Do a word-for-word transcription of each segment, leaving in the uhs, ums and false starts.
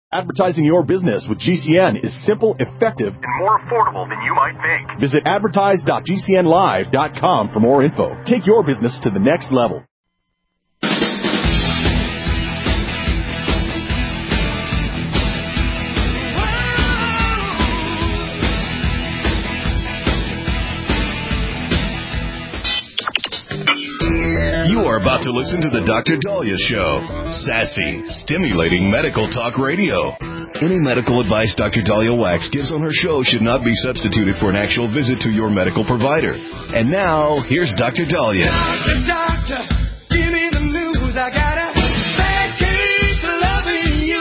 Advertising your business with G C N is simple, effective, and more affordable than you might think. Visit advertise dot g c n live dot com for more info. Take your business to the next level. You are about to listen to the Doctor Dahlia Show. Sassy, stimulating medical talk radio. Any medical advice Doctor Dahlia Wax gives on her show should not be substituted for an actual visit to your medical provider. And now, here's Doctor Dahlia. Doctor, doctor, give me the news. I got a bad case of loving you.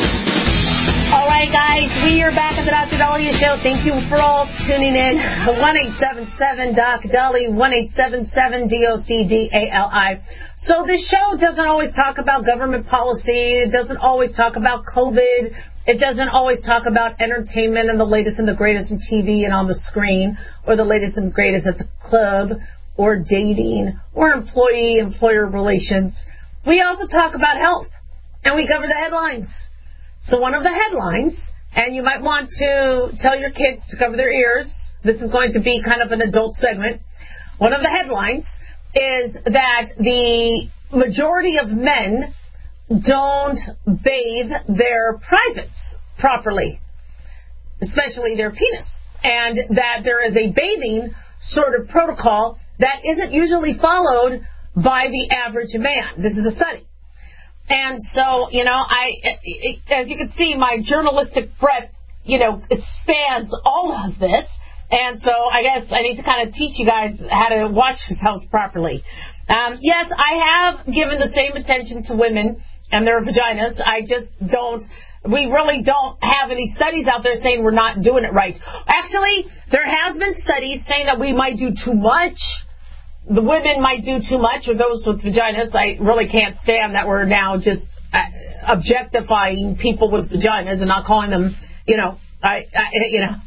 All right, guys, we are back at the Doctor Dahlia Show. Thank you for all tuning in. one eight seven seven Doc Dahlia, one eight seven seven D O C D A L I. So this show doesn't always talk about government policy. It doesn't always talk about COVID. It doesn't always talk about entertainment and the latest and the greatest in T V and on the screen, or the latest and greatest at the club, or dating, or employee-employer relations. We also talk about health, and we cover the headlines. So one of the headlines, and you might want to tell your kids to cover their ears. This is going to be kind of an adult segment. One of the headlines is that the majority of men don't bathe their privates properly, especially their penis, and that there is a bathing sort of protocol that isn't usually followed by the average man. This is a study. And so, you know, I, as you can see, my journalistic breadth, you know, spans all of this. And so I guess I need to kind of teach you guys how to wash yourselves properly. Um, yes, I have given the same attention to women and their vaginas. I just don't, we really don't have any studies out there saying we're not doing it right. Actually, there has been studies saying that we might do too much. The women might do too much, or those with vaginas. I really can't stand that we're now just objectifying people with vaginas and not calling them, you know, I, I you know,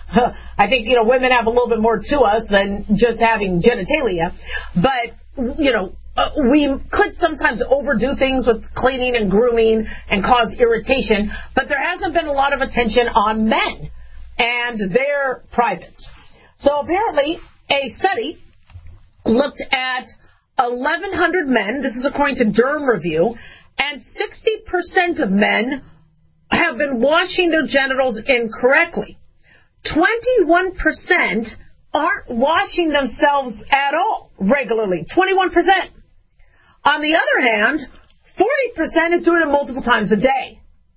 I think, you know, women have a little bit more to us than just having genitalia. But, you know, uh, we could sometimes overdo things with cleaning and grooming and cause irritation. But there hasn't been a lot of attention on men and their privates. So apparently a study looked at eleven hundred men. This is according to Derm Review. And sixty percent of men have been washing their genitals incorrectly. twenty-one percent aren't washing themselves at all regularly. twenty-one percent. On the other hand, forty percent is doing it multiple times a day.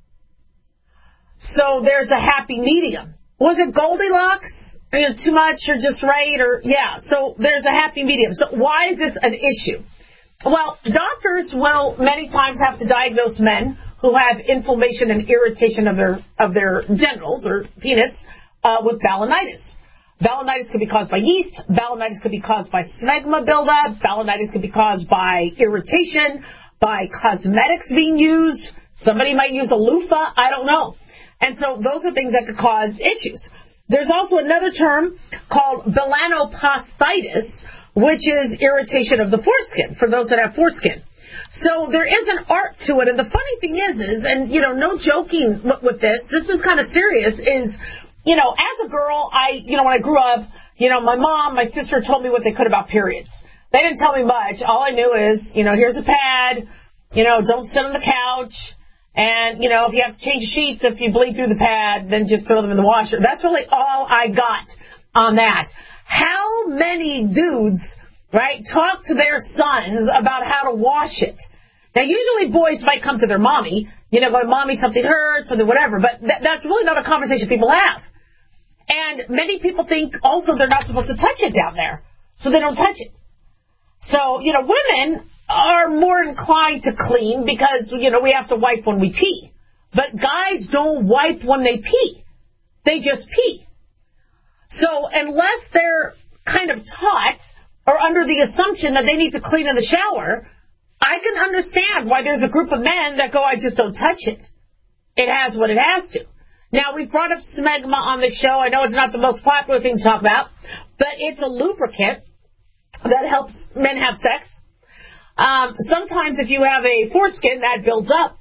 So there's a happy medium. Was it Goldilocks? You know, too much or just right? Or yeah, so there's a happy medium. So why is this an issue? Well, doctors will many times have to diagnose men who have inflammation and irritation of their of their genitals or penis uh, with balanitis. Balanitis could be caused by yeast. Balanitis could be caused by smegma buildup. Balanitis could be caused by irritation, by cosmetics being used. Somebody might use a loofah. I don't know. And so those are things that could cause issues. There's also another term called melanoposthitis, which is irritation of the foreskin, for those that have foreskin. So there is an art to it. And the funny thing is, is, and, you know, no joking with this, this is kind of serious, is, you know, as a girl, I, you know, when I grew up, you know, my mom, my sister told me what they could about periods. They didn't tell me much. All I knew is, you know, here's a pad, you know, don't sit on the couch. And, you know, if you have to change sheets, if you bleed through the pad, then just throw them in the washer. That's really all I got on that. How many dudes, right, talk to their sons about how to wash it? Now, usually boys might come to their mommy, you know, going, Mommy, something hurts, or whatever. But th- that's really not a conversation people have. And many people think also they're not supposed to touch it down there, so they don't touch it. So, you know, women are more inclined to clean because, you know, we have to wipe when we pee. But guys don't wipe when they pee. They just pee. So unless they're kind of taught or under the assumption that they need to clean in the shower, I can understand why there's a group of men that go, I just don't touch it. It has what it has to. Now, we've brought up smegma on the show. I know it's not the most popular thing to talk about, but it's a lubricant that helps men have sex. Um, sometimes if you have a foreskin, that builds up.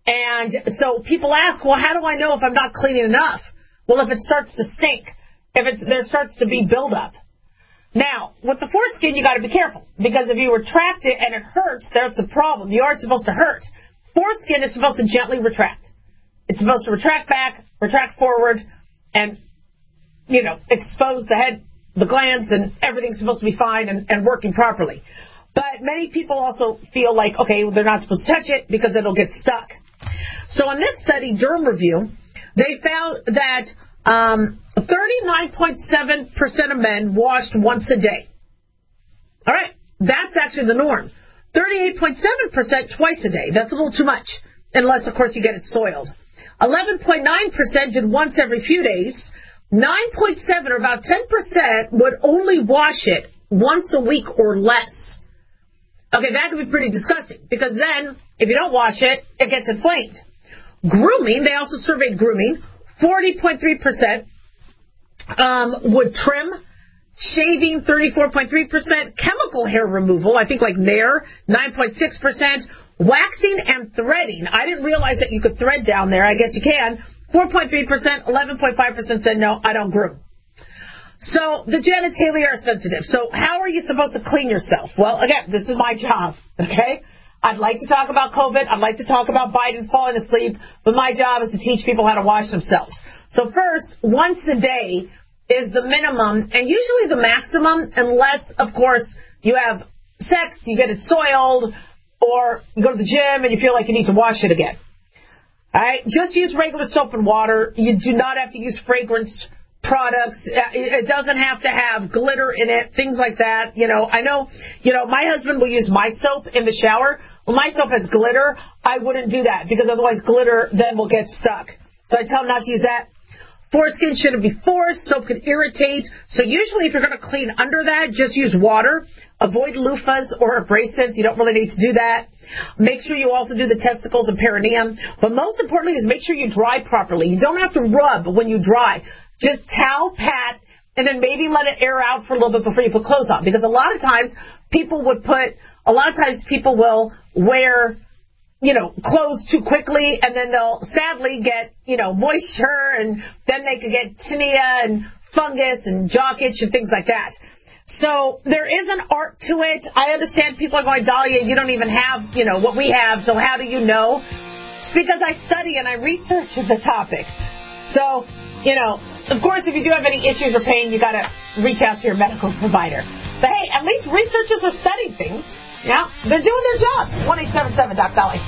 And so people ask, well, how do I know if I'm not cleaning enough? Well, if it starts to stink, if it's, there starts to be buildup. Now, with the foreskin, you got to be careful, because if you retract it and it hurts, that's a problem. You aren't supposed to hurt. Foreskin is supposed to gently retract. It's supposed to retract back, retract forward, and, you know, expose the head, the glands, and everything's supposed to be fine and, and working properly. But many people also feel like, okay, well, they're not supposed to touch it because it'll get stuck. So in this study, Derm Review, they found that um, thirty-nine point seven percent of men washed once a day. All right, that's actually the norm. thirty-eight point seven percent twice a day. That's a little too much, unless, of course, you get it soiled. eleven point nine percent did once every few days. nine point seven, or about ten percent, would only wash it once a week or less. Okay, that could be pretty disgusting, because then, if you don't wash it, it gets inflamed. Grooming, they also surveyed grooming. forty point three percent um, would trim. Shaving, thirty-four point three percent. Chemical hair removal, I think like Nair, nine point six percent. Waxing and threading. I didn't realize that you could thread down there. I guess you can. four point three percent. eleven point five percent said, no, I don't groom. So the genitalia are sensitive. So how are you supposed to clean yourself? Well, again, this is my job, okay? I'd like to talk about COVID. I'd like to talk about Biden falling asleep. But my job is to teach people how to wash themselves. So first, once a day is the minimum, and usually the maximum, unless, of course, you have sex, you get it soiled, or you go to the gym and you feel like you need to wash it again. All right? Just use regular soap and water. You do not have to use fragranced products. It doesn't have to have glitter in it, things like that. You know, I know, you know, my husband will use my soap in the shower. When my soap has glitter, I wouldn't do that, because otherwise glitter then will get stuck. So I tell him not to use that. Foreskin shouldn't be forced. Soap can irritate. So usually if you're going to clean under that, just use water. Avoid loofahs or abrasives. You don't really need to do that. Make sure you also do the testicles and perineum. But most importantly is make sure you dry properly. You don't have to rub when you dry. Just towel pat, and then maybe let it air out for a little bit before you put clothes on. Because a lot of times people would put, a lot of times people will wear, you know, clothes too quickly, and then they'll sadly get, you know, moisture, and then they could get tinea and fungus and jock itch and things like that. So there is an art to it. I understand people are going, Dahlia, you don't even have, you know, what we have, so how do you know? It's because I study and I research the topic. So, you know, of course, if you do have any issues or pain, you got to reach out to your medical provider. But hey, at least researchers are studying things. Yeah, they're doing their job. one eight seven seven Doc Dolly.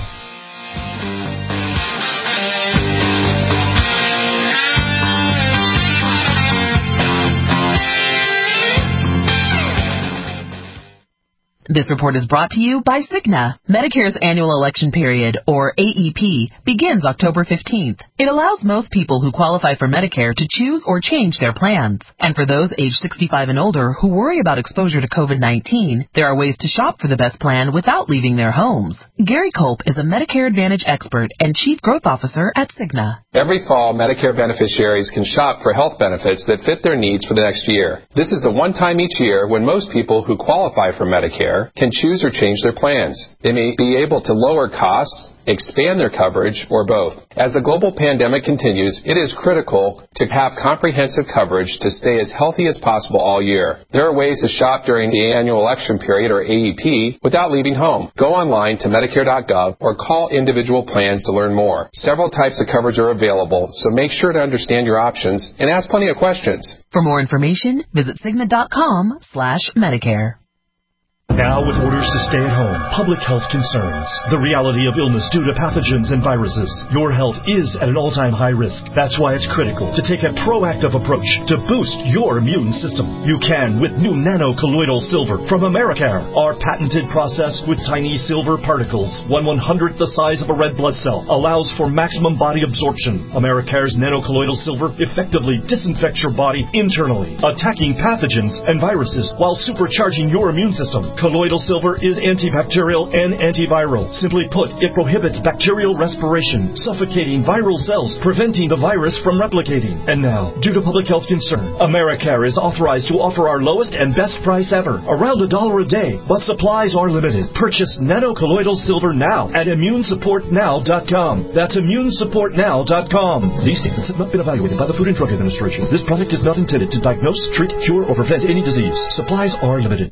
This report is brought to you by Cigna. Medicare's annual election period, or A E P, begins October fifteenth. It allows most people who qualify for Medicare to choose or change their plans. And for those age sixty-five and older who worry about exposure to COVID nineteen, there are ways to shop for the best plan without leaving their homes. Gary Culp is a Medicare Advantage expert and Chief Growth Officer at Cigna. Every fall, Medicare beneficiaries can shop for health benefits that fit their needs for the next year. This is the one time each year when most people who qualify for Medicare can choose or change their plans. They may be able to lower costs, expand their coverage, or both. As the global pandemic continues, it is critical to have comprehensive coverage to stay as healthy as possible all year. There are ways to shop during the annual election period, or A E P, without leaving home. Go online to Medicare dot gov or call individual plans to learn more. Several types of coverage are available, so make sure to understand your options and ask plenty of questions. For more information, visit Cigna dot com slash Medicare. Now, with orders to stay at home, public health concerns, the reality of illness due to pathogens and viruses, your health is at an all-time high risk. That's why it's critical to take a proactive approach to boost your immune system. You can with new nano-colloidal silver from Americare. Our patented process with tiny silver particles, one one-hundredth the size of a red blood cell, allows for maximum body absorption. Americare's nano-colloidal silver effectively disinfects your body internally, attacking pathogens and viruses while supercharging your immune system. Colloidal silver is antibacterial and antiviral. Simply put, it prohibits bacterial respiration, suffocating viral cells, preventing the virus from replicating. And now, due to public health concern, Americare is authorized to offer our lowest and best price ever, around a dollar a day, but supplies are limited. Purchase nanocolloidal silver now at immune support now dot com. That's immune support now dot com. These statements have not been evaluated by the Food and Drug Administration. This product is not intended to diagnose, treat, cure, or prevent any disease. Supplies are limited.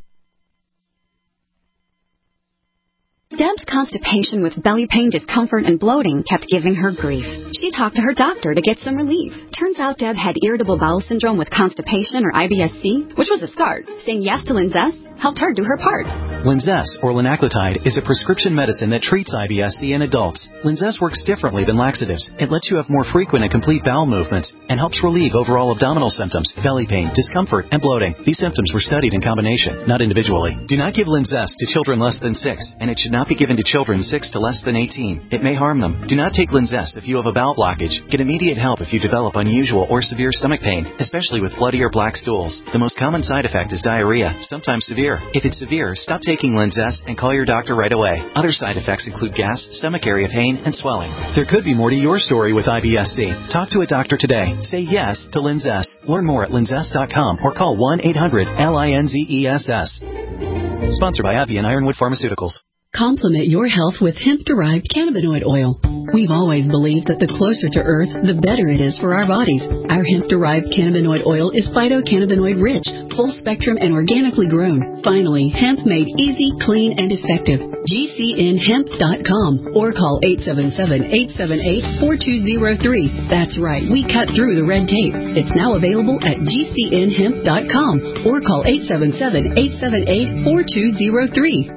Deb's constipation with belly pain, discomfort, and bloating kept giving her grief. She talked to her doctor to get some relief. Turns out Deb had irritable bowel syndrome with constipation, or I B S C, which was a start. Saying yes to Linzess helped her do her part. Linzess, or linaclotide, is a prescription medicine that treats I B S C in adults. Linzess works differently than laxatives. It lets you have more frequent and complete bowel movements and helps relieve overall abdominal symptoms, belly pain, discomfort, and bloating. These symptoms were studied in combination, not individually. Do not give Linzess to children less than six, and it should not be given to children six to less than eighteen. It may harm them. Do not take Linzess if you have a bowel blockage. Get immediate help if you develop unusual or severe stomach pain, especially with bloody or black stools. The most common side effect is diarrhea, sometimes severe. If it's severe, stop taking Linzess and call your doctor right away. Other side effects include gas, stomach area pain, and swelling. There could be more to your story with I B S C. Talk to a doctor today. Say yes to Linzess. Learn more at linzess dot com or call one eight hundred L I N Z E S S. Sponsored by AbbVie and Ironwood Pharmaceuticals. Complement your health with hemp-derived cannabinoid oil. We've always believed that the closer to Earth, the better it is for our bodies. Our hemp-derived cannabinoid oil is phytocannabinoid-rich, full-spectrum, and organically grown. Finally, hemp made easy, clean, and effective. G C N hemp dot com or call eight seven seven, eight seven eight, four two zero three. That's right, we cut through the red tape. It's now available at G C N hemp dot com or call eight seven seven, eight seven eight, four two zero three.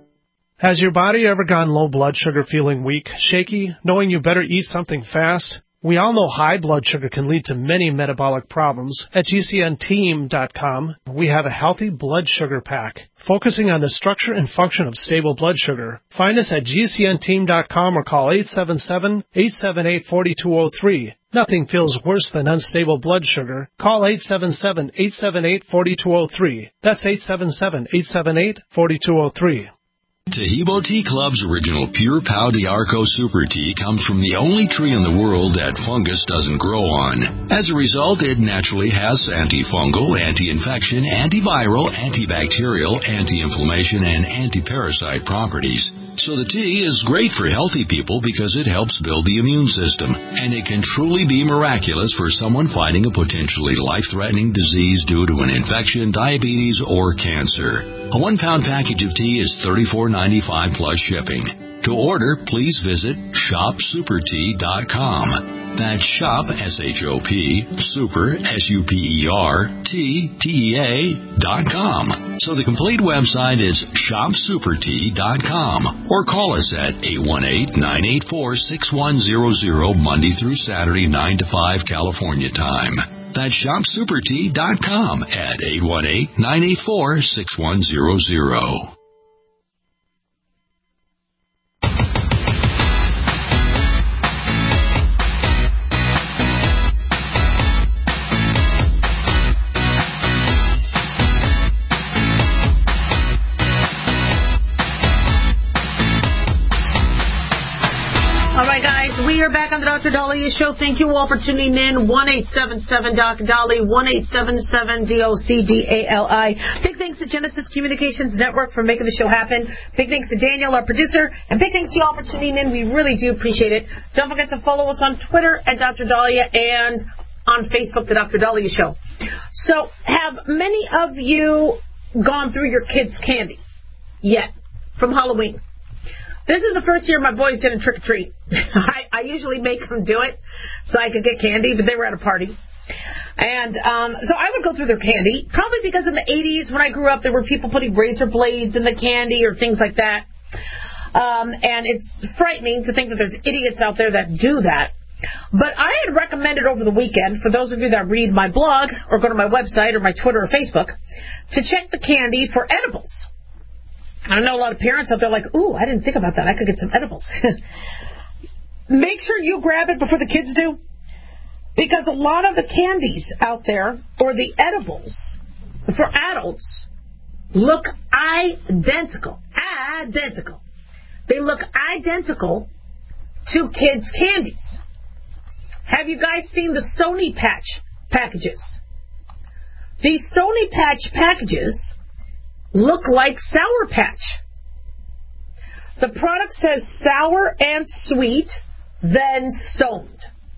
Has your body ever gone low blood sugar, feeling weak, shaky, knowing you better eat something fast? We all know high blood sugar can lead to many metabolic problems. At G C N team dot com, we have a healthy blood sugar pack, focusing on the structure and function of stable blood sugar. Find us at G C N team dot com or call eight seven seven, eight seven eight, four two zero three. Nothing feels worse than unstable blood sugar. Call eight seven seven, eight seven eight, four two zero three. That's eight seven seven, eight seven eight, four two zero three. Tahibo Tea Club's original Pure Pau d'Arco Super Tea comes from the only tree in the world that fungus doesn't grow on. As a result, it naturally has antifungal, anti-infection, antiviral, antibacterial, anti-inflammation, and anti-parasite properties. So the tea is great for healthy people because it helps build the immune system, and it can truly be miraculous for someone fighting a potentially life-threatening disease due to an infection, diabetes, or cancer. A one-pound package of tea is thirty-four ninety-five plus shipping. To order, please visit shop super tea dot com. That's shop, S H O P, super, S U P E R, T, T E A, dot com. So the complete website is shop super tea dot com. Or call us at eight one eight, nine eight four, six one zero zero Monday through Saturday, nine to five California time. That's shop super tea dot com at eight one eight, nine eight four, six one zero zero. We are back on the Doctor Dahlia Show. Thank you all for tuning in. one eight seven seven Doc Dolly, one eight seven seven D O C D A L I. Big thanks to Genesis Communications Network for making the show happen. Big thanks to Daniel, our producer. And big thanks to you all for tuning in. We really do appreciate it. Don't forget to follow us on Twitter at Doctor Dahlia and on Facebook, the Doctor Dahlia Show. So, have many of you gone through your kids' candy yet from Halloween? This is the first year my boys didn't trick-or-treat. I, I usually make them do it so I could get candy, but they were at a party. And um, so I would go through their candy, probably because in the eighties when I grew up, there were people putting razor blades in the candy or things like that. Um, and it's frightening to think that there's idiots out there that do that. But I had recommended over the weekend, for those of you that read my blog or go to my website or my Twitter or Facebook, to check the candy for edibles. I know a lot of parents out there like, ooh, I didn't think about that. I could get some edibles. Make sure you grab it before the kids do. Because a lot of the candies out there, or the edibles, for adults, look identical. Identical. They look identical to kids' candies. Have you guys seen the Stony Patch packages? These Stony Patch packages look like Sour Patch. The product says sour and sweet, then stoned.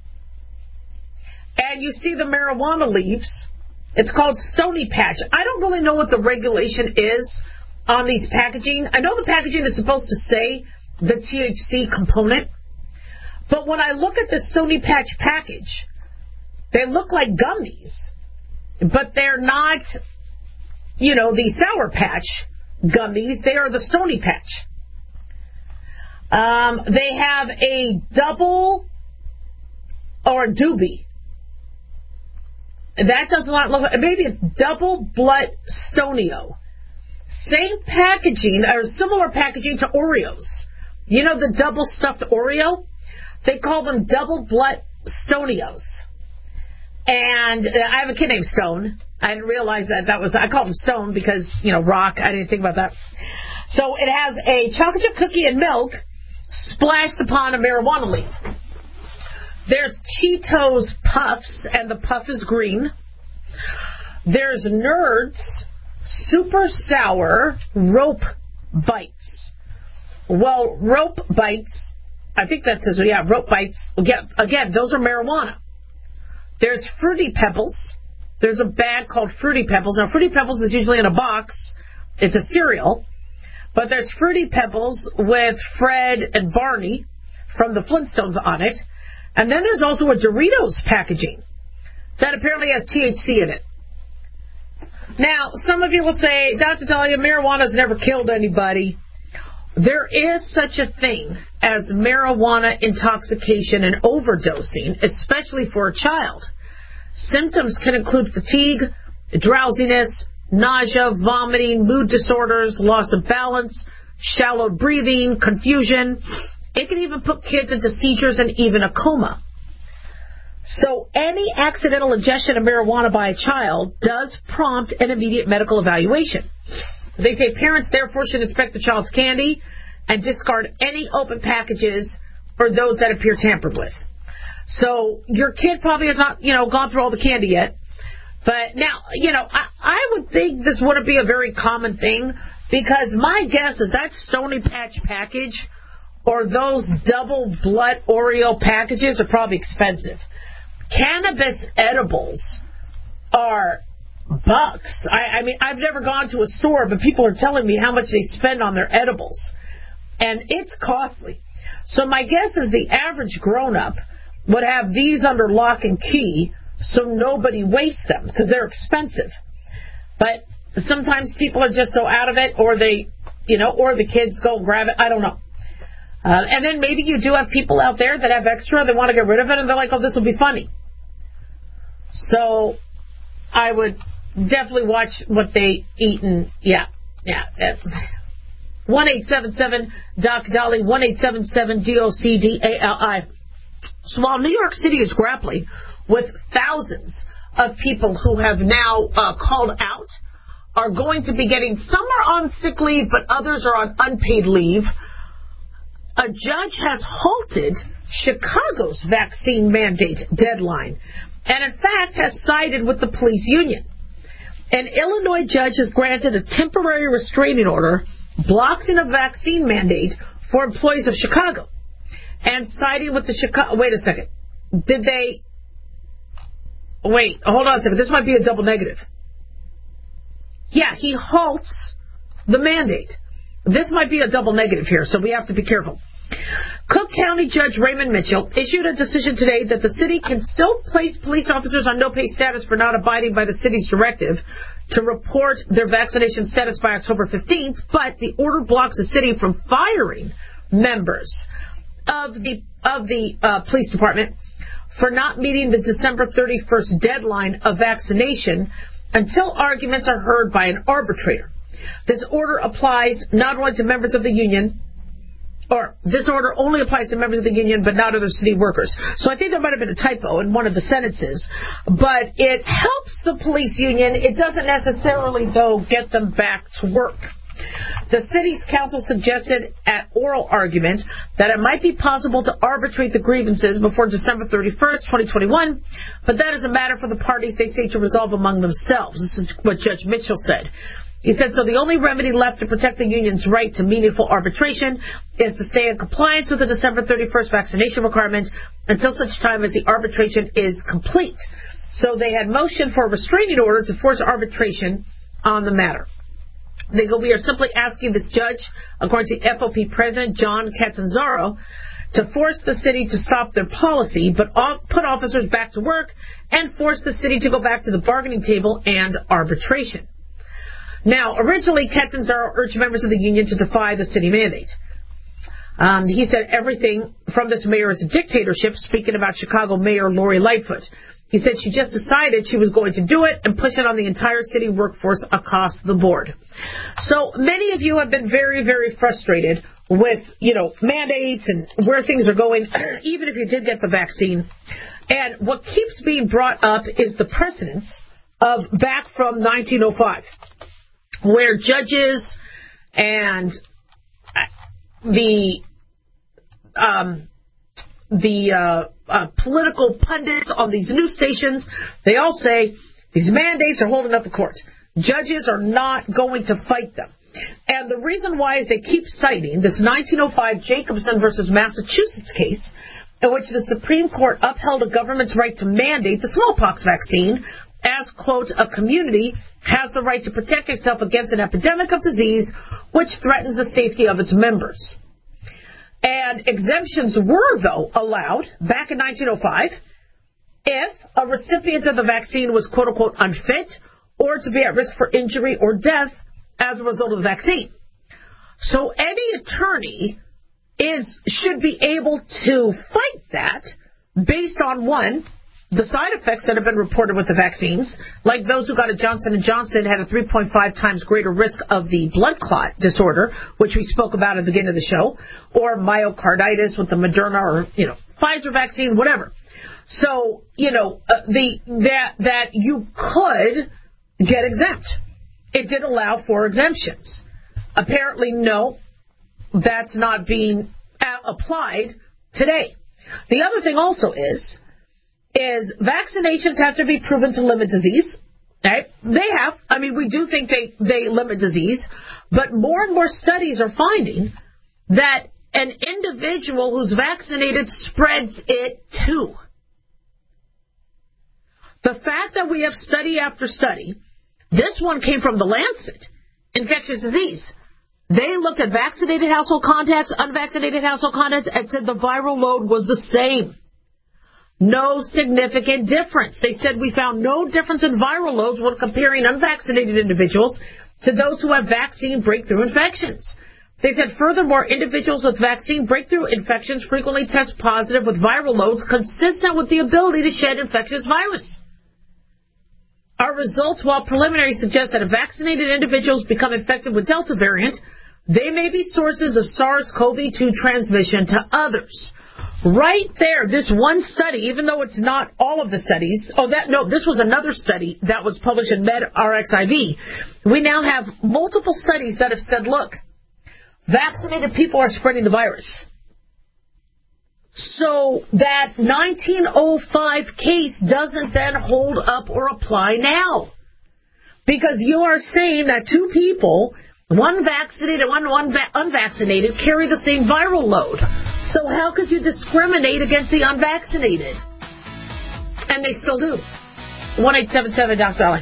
And you see the marijuana leaves. It's called Stony Patch. I don't really know what the regulation is on these packaging. I know the packaging is supposed to say the T H C component. But when I look at the Stony Patch package, they look like gummies. But they're not, you know, the Sour Patch gummies. They are the Stony Patch. Um, they have a double or a doobie. That does not look, maybe it's double blood Stonio. Same packaging, or similar packaging to Oreos. You know the double stuffed Oreo? They call them double blood Stonios. And I have a kid named Stone. I didn't realize that that was, I called him Stone because, you know, rock. I didn't think about that. So it has a chocolate chip cookie and milk splashed upon a marijuana leaf. There's Cheetos Puffs, and the puff is green. There's Nerds Super Sour Rope Bites. Well, Rope Bites, I think that says, yeah, Rope Bites. Again, again, those are marijuana. There's Fruity Pebbles. There's a bag called Fruity Pebbles. Now, Fruity Pebbles is usually in a box. It's a cereal. But there's Fruity Pebbles with Fred and Barney from the Flintstones on it. And then there's also a Doritos packaging that apparently has T H C in it. Now, some of you will say, Doctor Dahlia, marijuana's never killed anybody. There is such a thing as marijuana intoxication and overdosing, especially for a child. Symptoms can include fatigue, drowsiness, nausea, vomiting, mood disorders, loss of balance, shallow breathing, confusion. It can even put kids into seizures and even a coma. So any accidental ingestion of marijuana by a child does prompt an immediate medical evaluation. They say parents therefore should inspect the child's candy and discard any open packages or those that appear tampered with. So your kid probably has not, you know, gone through all the candy yet. But now, you know, I, I would think this wouldn't be a very common thing, because my guess is that Stony Patch package or those double blood Oreo packages are probably expensive. Cannabis edibles are bucks. I, I mean, I've never gone to a store, but people are telling me how much they spend on their edibles. And it's costly. So my guess is the average grown-up would have these under lock and key so nobody wastes them, because they're expensive. But sometimes people are just so out of it, or they, you know, or the kids go grab it. I don't know. Uh, and then maybe you do have people out there that have extra, they want to get rid of it, and they're like, oh, this will be funny. So I would definitely watch what they eat, and yeah, yeah. one eight seven seven D O C Dolly, one eight seven seven D O C D A L I. So while New York City is grappling with thousands of people who have now uh, called out, are going to be getting, some are on sick leave, but others are on unpaid leave, a judge has halted Chicago's vaccine mandate deadline, and in fact has sided with the police union. An Illinois judge has granted a temporary restraining order blocking a vaccine mandate for employees of Chicago, and siding with the Chicago. Wait a second. Did they? Wait, hold on a second. This might be a double negative. Yeah, he halts the mandate. This might be a double negative here, so we have to be careful. Cook County Judge Raymond Mitchell issued a decision today that the city can still place police officers on no-pay status for not abiding by the city's directive to report their vaccination status by October fifteenth, but the order blocks the city from firing members of the of the uh, police department for not meeting the December thirty-first deadline of vaccination until arguments are heard by an arbitrator. This order applies not only to members of the union, or this order only applies to members of the union but not other city workers. So I think there might have been a typo in one of the sentences, but it helps the police union. It doesn't necessarily, though, get them back to work. The city's council suggested at oral argument that it might be possible to arbitrate the grievances before December thirty-first, twenty twenty-one, but that is a matter for the parties, they say, to resolve among themselves. This is what Judge Mitchell said. He said, so the only remedy left to protect the union's right to meaningful arbitration is to stay in compliance with the December thirty-first vaccination requirement until such time as the arbitration is complete. So they had motioned for a restraining order to force arbitration on the matter. They go, we are simply asking this judge, according to F O P President John Catanzaro, to force the city to stop their policy, but put officers back to work and force the city to go back to the bargaining table and arbitration. Now, originally, Catanzaro urged members of the union to defy the city mandate. Um, he said everything from this mayor is a dictatorship, speaking about Chicago Mayor Lori Lightfoot. He said she just decided she was going to do it and push it on the entire city workforce across the board. So many of you have been very, very frustrated with, you know, mandates and where things are going, even if you did get the vaccine. And what keeps being brought up is the precedents of back from nineteen oh five, where judges and the um, the uh, uh, political pundits on these news stations, they all say these mandates are holding up the court. Judges are not going to fight them. And the reason why is they keep citing this nineteen oh five Jacobson versus Massachusetts case, in which the Supreme Court upheld a government's right to mandate the smallpox vaccine as, quote, a community has the right to protect itself against an epidemic of disease which threatens the safety of its members. And exemptions were, though, allowed back in nineteen oh five if a recipient of the vaccine was, quote, unquote, unfit or to be at risk for injury or death as a result of the vaccine. So any attorney is should be able to fight that based on, one, the side effects that have been reported with the vaccines, like those who got a Johnson and Johnson had a three point five times greater risk of the blood clot disorder, which we spoke about at the beginning of the show, or myocarditis with the Moderna or, you know, Pfizer vaccine, whatever. So, you know, uh, the that that you could get exempt. It did allow for exemptions. Apparently, no, that's not being applied today. The other thing also is, is vaccinations have to be proven to limit disease. Right? They have. I mean, we do think they, they limit disease, but more and more studies are finding that an individual who's vaccinated spreads it too. The fact that we have study after study, this one came from the Lancet, infectious disease. They looked at vaccinated household contacts, unvaccinated household contacts, and said the viral load was the same. No significant difference. They said we found no difference in viral loads when comparing unvaccinated individuals to those who have vaccine breakthrough infections. They said, furthermore, individuals with vaccine breakthrough infections frequently test positive with viral loads consistent with the ability to shed infectious virus. Our results, while preliminary, suggest that if vaccinated individuals become infected with Delta variant, they may be sources of SARS-C o V two transmission to others. Right there, this one study, even though it's not all of the studies, oh, that no, this was another study that was published in medRxiv. We now have multiple studies that have said, look, vaccinated people are spreading the virus. So that nineteen oh five case doesn't then hold up or apply now. Because you are saying that two people, one vaccinated and one, one va- unvaccinated, carry the same viral load. So how could you discriminate against the unvaccinated? And they still do. one eight seven seven Doctor Dolly.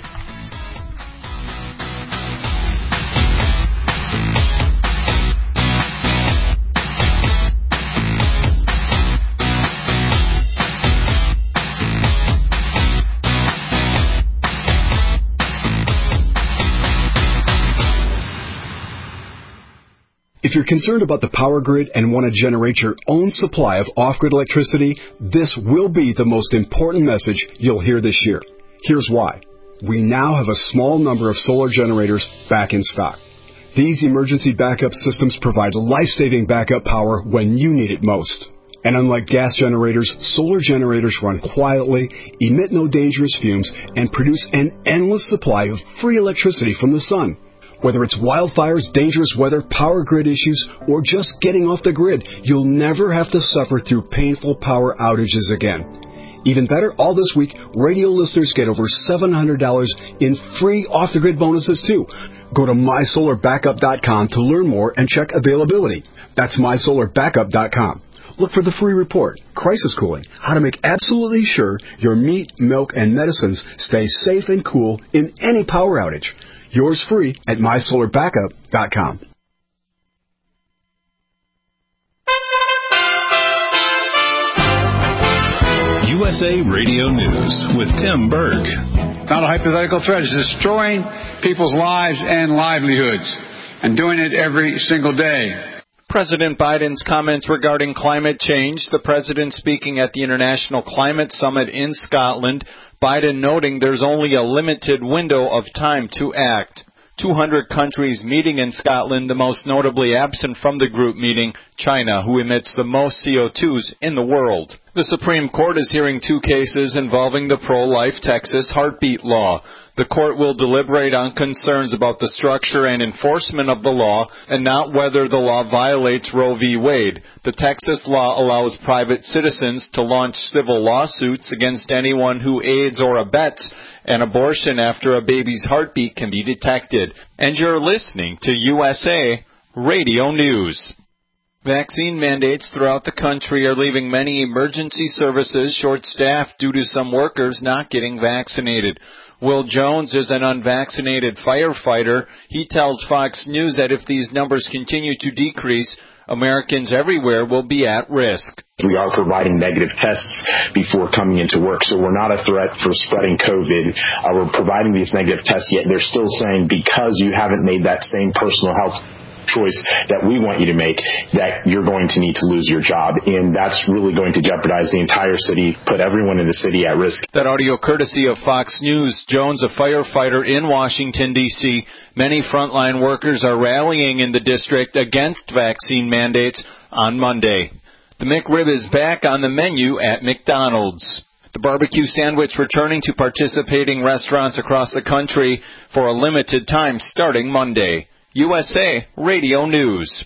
If you're concerned about the power grid and want to generate your own supply of off-grid electricity, this will be the most important message you'll hear this year. Here's why. We now have a small number of solar generators back in stock. These emergency backup systems provide life-saving backup power when you need it most. And unlike gas generators, solar generators run quietly, emit no dangerous fumes, and produce an endless supply of free electricity from the sun. Whether it's wildfires, dangerous weather, power grid issues, or just getting off the grid, you'll never have to suffer through painful power outages again. Even better, all this week, radio listeners get over seven hundred dollars in free off-the-grid bonuses, too. Go to my solar backup dot com to learn more and check availability. That's my solar backup dot com. Look for the free report, Crisis Cooling, how to make absolutely sure your meat, milk, and medicines stay safe and cool in any power outage. Yours free at my solar backup dot com. U S A Radio News with Tim Berg. Not a hypothetical threat. It's destroying people's lives and livelihoods, and doing it every single day. President Biden's comments regarding climate change, the president speaking at the International Climate Summit in Scotland, Biden noting there's only a limited window of time to act. two hundred countries meeting in Scotland, the most notably absent from the group meeting, China, who emits the most C O twos in the world. The Supreme Court is hearing two cases involving the pro-life Texas heartbeat law. The court will deliberate on concerns about the structure and enforcement of the law and not whether the law violates Roe v. Wade. The Texas law allows private citizens to launch civil lawsuits against anyone who aids or abets an abortion after a baby's heartbeat can be detected. And you're listening to U S A Radio News. Vaccine mandates throughout the country are leaving many emergency services short-staffed due to some workers not getting vaccinated. Will Jones is an unvaccinated firefighter. He tells Fox News that if these numbers continue to decrease, Americans everywhere will be at risk. We are providing negative tests before coming into work, so we're not a threat for spreading COVID. Uh, we're providing these negative tests, yet they're still saying because you haven't made that same personal health choice that we want you to make, that you're going to need to lose your job. And that's really going to jeopardize the entire city, put everyone in the city at risk. That audio courtesy of Fox News. Jones, a firefighter in Washington, D C Many frontline workers are rallying in the district against vaccine mandates on Monday. The McRib is back on the menu at McDonald's. The barbecue sandwich returning to participating restaurants across the country for a limited time starting Monday. U S A Radio News.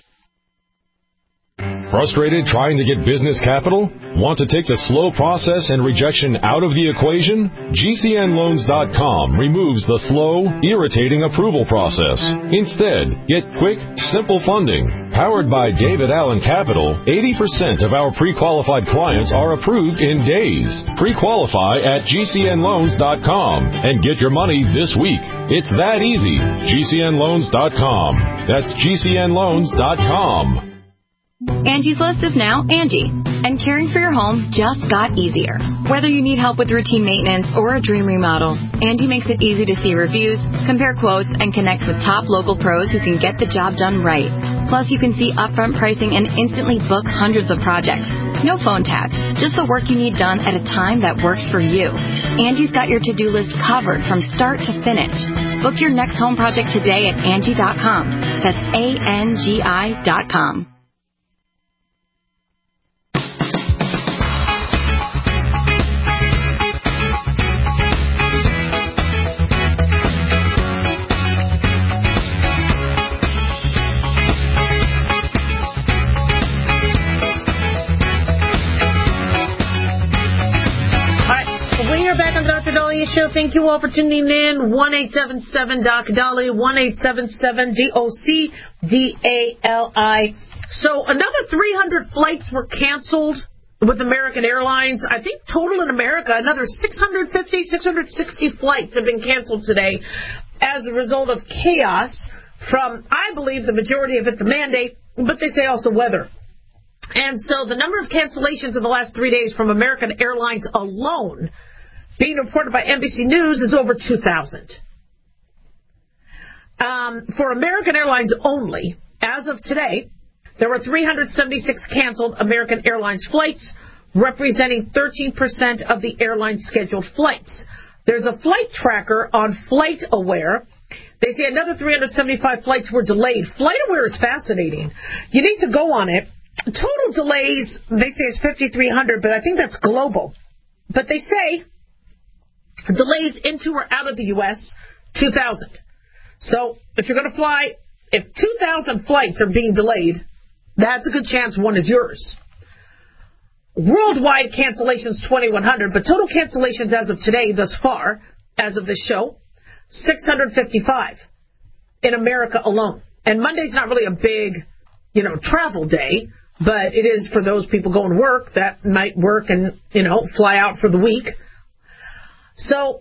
Frustrated trying to get business capital? Want to take the slow process and rejection out of the equation? G C N loans dot com removes the slow, irritating approval process. Instead, get quick, simple funding. Powered by David Allen Capital, eighty percent of our pre-qualified clients are approved in days. Pre-qualify at G C N loans dot com and get your money this week. It's that easy. G C N loans dot com. That's G C N loans dot com. Angie's List is now Angie, and caring for your home just got easier. Whether you need help with routine maintenance or a dream remodel, Angie makes it easy to see reviews, compare quotes, and connect with top local pros who can get the job done right. Plus, you can see upfront pricing and instantly book hundreds of projects. No phone tag, just the work you need done at a time that works for you. Angie's got your to-do list covered from start to finish. Book your next home project today at Angie dot com. That's A N G I dot com. Show. Thank you all for tuning in. one eight seven seven D O C D A L I, one eight seven seven D O C D A L I. So another three hundred flights were canceled with American Airlines. I think total in America, another six hundred fifty, six hundred sixty flights have been canceled today as a result of chaos from, I believe, the majority of it, the mandate, but they say also weather. And so the number of cancellations in the last three days from American Airlines alone, being reported by N B C News, is over two thousand. Um, for American Airlines only, as of today, there were three hundred seventy-six canceled American Airlines flights, representing thirteen percent of the airline's scheduled flights. There's a flight tracker on FlightAware They say another three hundred seventy-five flights were delayed. FlightAware is fascinating. You need to go on it. Total delays, they say, is fifty-three hundred, but I think that's global. But they say delays into or out of the U S, two thousand. So if you're going to fly, if two thousand flights are being delayed, that's a good chance one is yours. Worldwide cancellations, twenty-one hundred, but total cancellations as of today, thus far, as of this show, six hundred fifty-five in America alone. And Monday's not really a big, you know, travel day, but it is for those people going to work that might work and, you know, fly out for the week. So,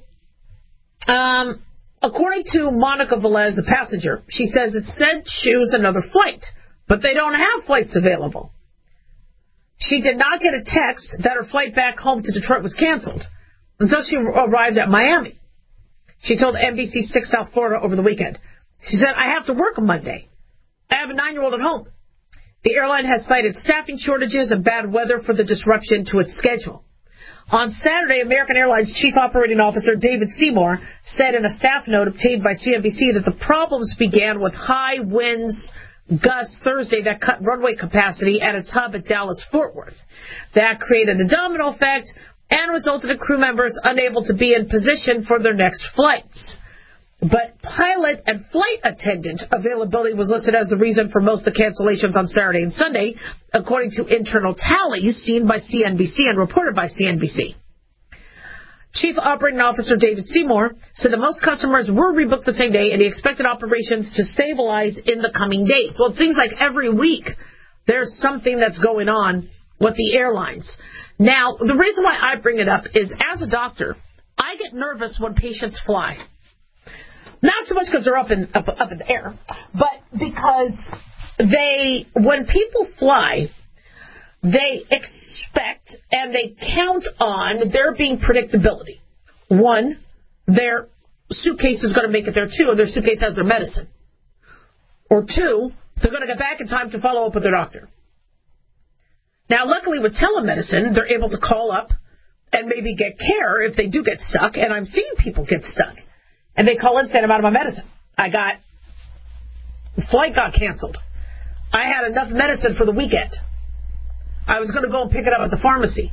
um, according to Monica Velez, a passenger, she says it said choose another flight, but they don't have flights available. She did not get a text that her flight back home to Detroit was canceled until she arrived at Miami. She told N B C six South Florida over the weekend. She said, I have to work on Monday. I have a nine-year-old at home. The airline has cited staffing shortages and bad weather for the disruption to its schedule. On Saturday, American Airlines Chief Operating Officer David Seymour said in a staff note obtained by C N B C that the problems began with high winds, gusts Thursday that cut runway capacity at its hub at Dallas-Fort Worth. That created a domino effect and resulted in crew members unable to be in position for their next flights. But pilot and flight attendant availability was listed as the reason for most of the cancellations on Saturday and Sunday, according to internal tallies seen by C N B C and reported by C N B C. Chief Operating Officer David Seymour said that most customers were rebooked the same day and he expected operations to stabilize in the coming days. Well, it seems like every week there's something that's going on with the airlines. Now, the reason why I bring it up is as a doctor, I get nervous when patients fly. Not so much because they're up in up, up in the air, but because they, when people fly, they expect and they count on there being predictability. One, their suitcase is going to make it there too, and their suitcase has their medicine. Or two, they're going to get back in time to follow up with their doctor. Now, luckily with telemedicine, they're able to call up and maybe get care if they do get stuck, and I'm seeing people get stuck. And they call in and say, I'm out of my medicine. I got, flight got canceled. I had enough medicine for the weekend. I was going to go and pick it up at the pharmacy.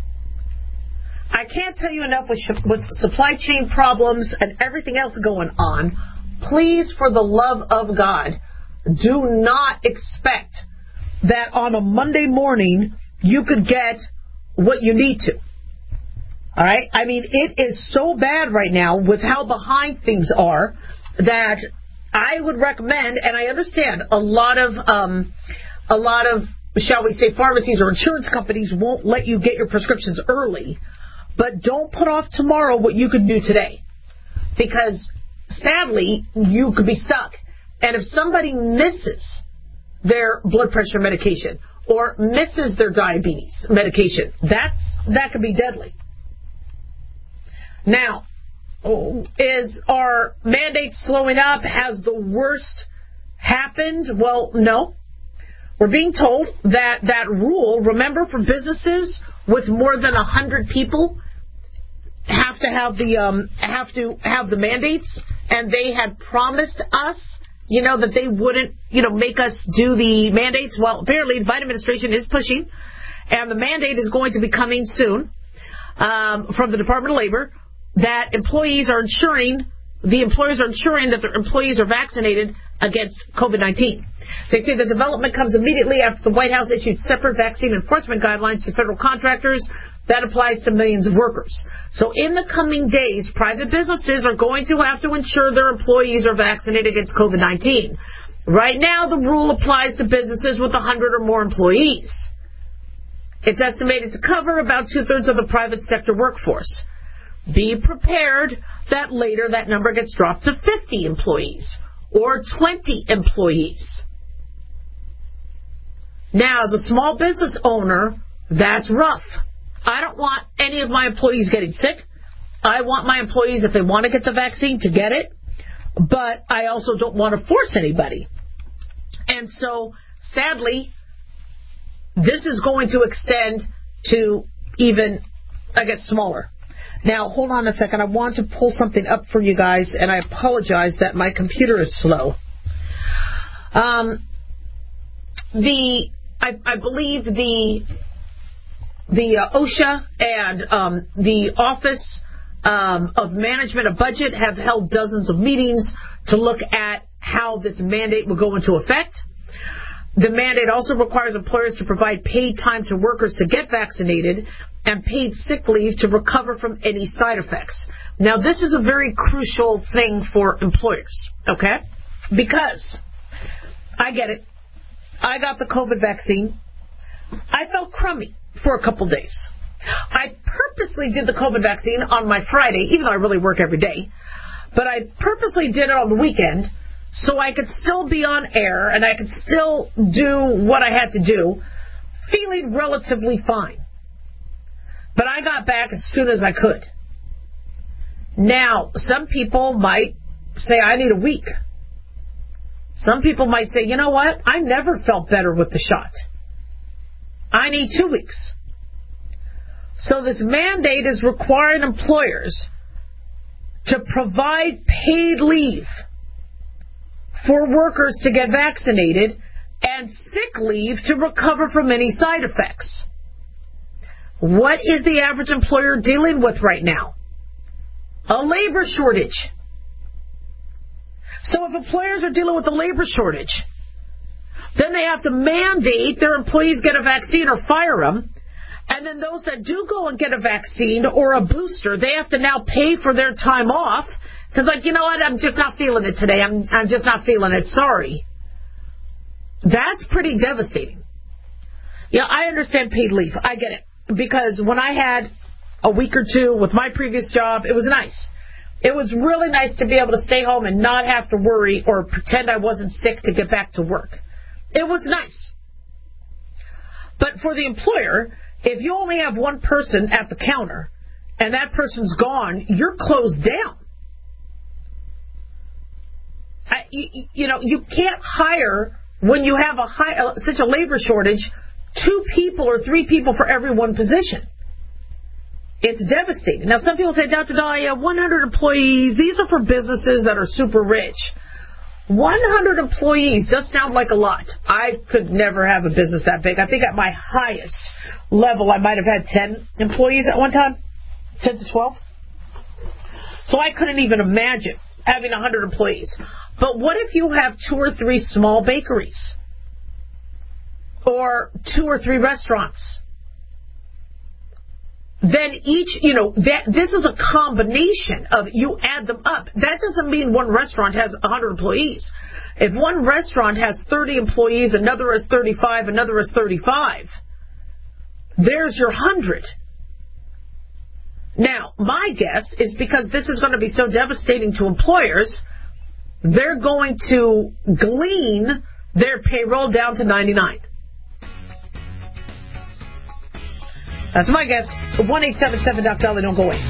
I can't tell you enough with, with supply chain problems and everything else going on. Please, for the love of God, do not expect that on a Monday morning you could get what you need to. All right? I mean, it is so bad right now with how behind things are that I would recommend, and I understand a lot of, um, a lot of, shall we say, pharmacies or insurance companies won't let you get your prescriptions early, but don't put off tomorrow what you could do today. Because, sadly, you could be stuck. And if somebody misses their blood pressure medication or misses their diabetes medication, that's that could be deadly. Now, is our mandate slowing up? Has the worst happened? Well, no. We're being told that that rule, remember, for businesses with more than one hundred people, have to have the um, have to have the mandates, and they had promised us, you know, that they wouldn't, you know, make us do the mandates. Well, apparently the Biden administration is pushing, and the mandate is going to be coming soon um, from the Department of Labor, that employees are ensuring, the employers are ensuring that their employees are vaccinated against COVID nineteen. They say the development comes immediately after the White House issued separate vaccine enforcement guidelines to federal contractors. That applies to millions of workers. So in the coming days, private businesses are going to have to ensure their employees are vaccinated against COVID nineteen. Right now, the rule applies to businesses with one hundred or more employees. It's estimated to cover about two-thirds of the private sector workforce. Be prepared that later that number gets dropped to fifty employees or twenty employees. Now, as a small business owner, that's rough. I don't want any of my employees getting sick. I want my employees, if they want to get the vaccine, to get it. But I also don't want to force anybody. And so, sadly, this is going to extend to even, I guess, smaller. Now, hold on a second. I want to pull something up for you guys, and I apologize that my computer is slow. Um, the I, I believe the the uh, OSHA and um, the Office um, of Management of Budget have held dozens of meetings to look at how this mandate will go into effect. The mandate also requires employers to provide paid time to workers to get vaccinated and paid sick leave to recover from any side effects. Now, this is a very crucial thing for employers, okay? Because, I get it, I got the COVID vaccine. I felt crummy for a couple days. I purposely did the COVID vaccine on my Friday, even though I really work every day, but I purposely did it on the weekend so I could still be on air and I could still do what I had to do, feeling relatively fine. But I got back as soon as I could. Now, some people might say, I need a week. Some people might say, you know what? I never felt better with the shot. I need two weeks. So this mandate is requiring employers to provide paid leave for workers to get vaccinated and sick leave to recover from any side effects. What is the average employer dealing with right now? A labor shortage. So if employers are dealing with a labor shortage, then they have to mandate their employees get a vaccine or fire them. And then those that do go and get a vaccine or a booster, they have to now pay for their time off. Because, like, you know what, I'm just not feeling it today. I'm, I'm just not feeling it. Sorry. That's pretty devastating. Yeah, I understand paid leave. I get it. Because when I had a week or two with my previous job, it was nice. It was really nice to be able to stay home and not have to worry or pretend I wasn't sick to get back to work. It was nice. But for the employer, if you only have one person at the counter and that person's gone, you're closed down. I, you, you know, you can't hire, when you have a high, uh, such a labor shortage, two people or three people for every one position. It's devastating. Now, some people say, Doctor Dahlia, one hundred employees, these are for businesses that are super rich. one hundred employees does sound like a lot. I could never have a business that big. I think at my highest level, I might have had ten employees at one time, ten to twelve. So I couldn't even imagine having one hundred employees. But what if you have two or three small bakeries? Or two or three restaurants? Then each, you know, that this is a combination of, you add them up. That doesn't mean one restaurant has one hundred employees. If one restaurant has thirty employees, another has thirty-five, another has thirty-five, there's your one hundred. Now, my guess is because this is going to be so devastating to employers, they're going to glean their payroll down to ninety-nine. That's my guess. one eight seven seven Doc Dolly, don't go away.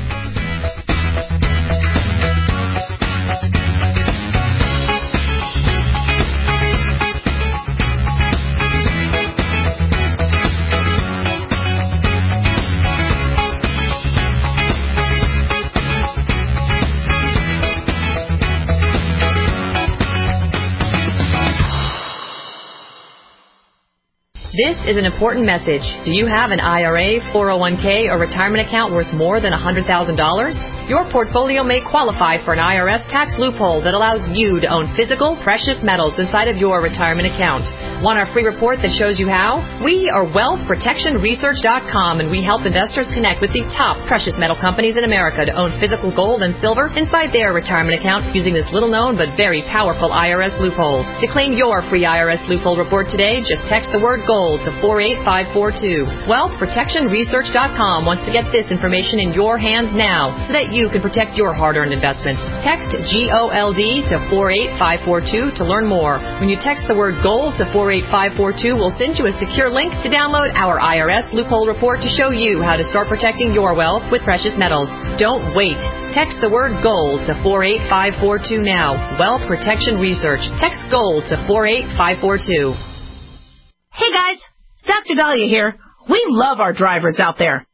This is an important message. Do you have an I R A, four oh one k, or retirement account worth more than one hundred thousand dollars? Your portfolio may qualify for an I R S tax loophole that allows you to own physical, precious metals inside of your retirement account. Want our free report that shows you how? We are wealth protection research dot com, and we help investors connect with the top precious metal companies in America to own physical gold and silver inside their retirement account using this little-known but very powerful I R S loophole. To claim your free I R S loophole report today, just text the word gold to four eight five four two. wealth protection research dot com wants to get this information in your hands now so that you can protect your hard-earned investments. Text G O L D to four eight five four two to learn more. When you text the word GOLD to four eight five four two, we'll send you a secure link to download our I R S loophole report to show you how to start protecting your wealth with precious metals. Don't wait. Text the word GOLD to four eight five four two now. Wealth Protection Research. Text GOLD to four eight five four two. Hey guys, Doctor Dahlia here. We love our drivers out there.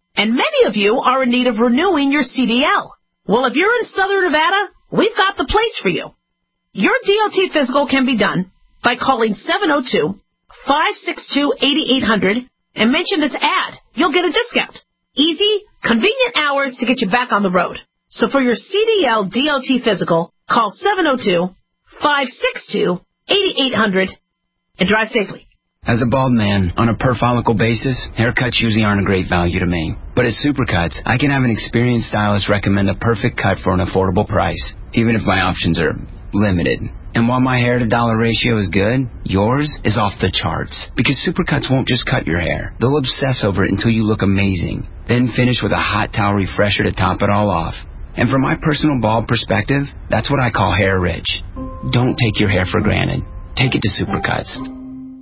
And many of you are in need of renewing your C D L. Well, if you're in Southern Nevada, we've got the place for you. Your D O T physical can be done by calling seven oh two, five six two, eight eight hundred and mention this ad. You'll get a discount. Easy, convenient hours to get you back on the road. So for your C D L D O T physical, call seven oh two, five six two, eight eight hundred and drive safely. As a bald man, on a per-follicle basis, haircuts usually aren't a great value to me. But at Supercuts, I can have an experienced stylist recommend a perfect cut for an affordable price, even if my options are limited. And while my hair-to-dollar ratio is good, yours is off the charts. Because Supercuts won't just cut your hair. They'll obsess over it until you look amazing. Then finish with a hot towel refresher to top it all off. And from my personal bald perspective, that's what I call hair rich. Don't take your hair for granted. Take it to Supercuts.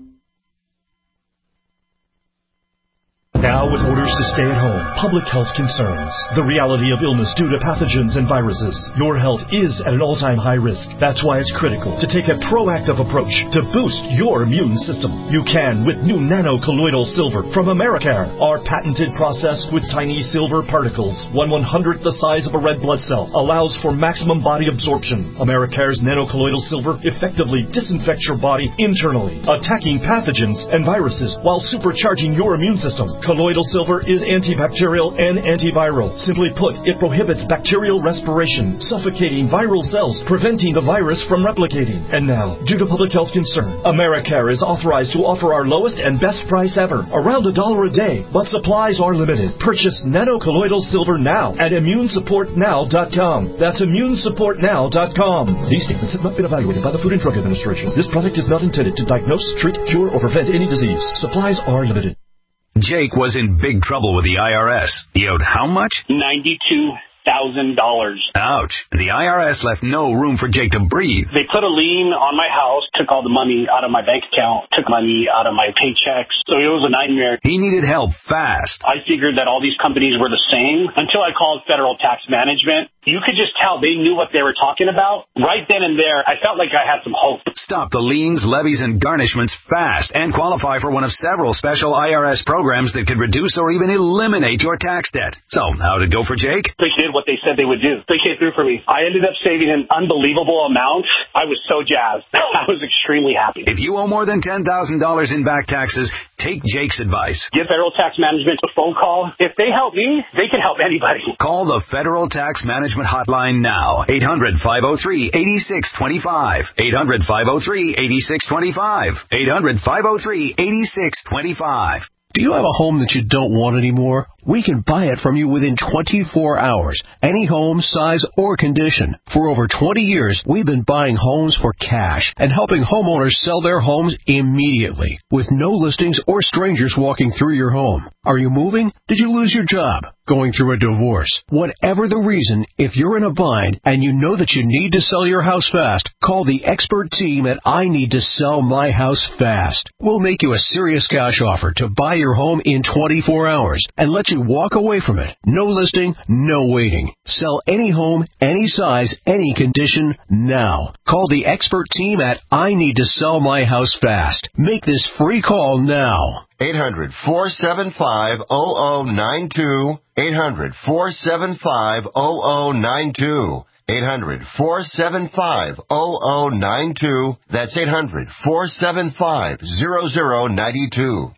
Now with orders to stay at home, public health concerns, the reality of illness due to pathogens and viruses, your health is at an all-time high risk. That's why it's critical to take a proactive approach to boost your immune system. You can with new nano-colloidal silver from Americare. Our patented process with tiny silver particles, one one-hundredth the size of a red blood cell, allows for maximum body absorption. Americare's nano-colloidal silver effectively disinfects your body internally, attacking pathogens and viruses while supercharging your immune system. Colloidal silver is antibacterial and antiviral. Simply put, it prohibits bacterial respiration, suffocating viral cells, preventing the virus from replicating. And now, due to public health concern, Americare is authorized to offer our lowest and best price ever, around a dollar a day. But supplies are limited. Purchase nano-colloidal silver now at immune support now dot com. That's immune support now dot com. These statements have not been evaluated by the Food and Drug Administration. This product is not intended to diagnose, treat, cure, or prevent any disease. Supplies are limited. Jake was in big trouble with the I R S. He owed how much? ninety-two thousand dollars. Ouch. The I R S left no room for Jake to breathe. They put a lien on my house, took all the money out of my bank account, took money out of my paychecks. So it was a nightmare. He needed help fast. I figured that all these companies were the same until I called Federal Tax Management. You could just tell they knew what they were talking about. Right then and there, I felt like I had some hope. Stop the liens, levies, and garnishments fast and qualify for one of several special I R S programs that could reduce or even eliminate your tax debt. So, how'd it go for Jake? They did what they said they would do. They came through for me. I ended up saving an unbelievable amount. I was so jazzed. I was extremely happy. If you owe more than ten thousand dollars in back taxes, take Jake's advice. Give Federal Tax Management a phone call. If they help me, they can help anybody. Call the Federal Tax Management hotline now. eight hundred, five oh three, eight six two five. eight hundred, five oh three, eight six two five. eight hundred, five oh three, eight six two five. Do you have a home that you don't want anymore? We can buy it from you within twenty-four hours. Any home, size, or condition. For over twenty years, we've been buying homes for cash and helping homeowners sell their homes immediately with no listings or strangers walking through your home. Are you moving? Did you lose your job? Going through a divorce? Whatever the reason, if you're in a bind and you know that you need to sell your house fast, call the expert team at I Need to Sell My House Fast. We'll make you a serious cash offer to buy your home in twenty-four hours and let you walk away from it. No listing, no waiting. Sell any home, any size, any condition, now. Call the expert team at I Need to Sell My House Fast. Make this free call now. eight hundred, four seven five, zero zero nine two. eight hundred, four seven five, zero zero nine two. eight hundred, four seven five, zero zero nine two. That's eight hundred, four seven five, zero zero nine two.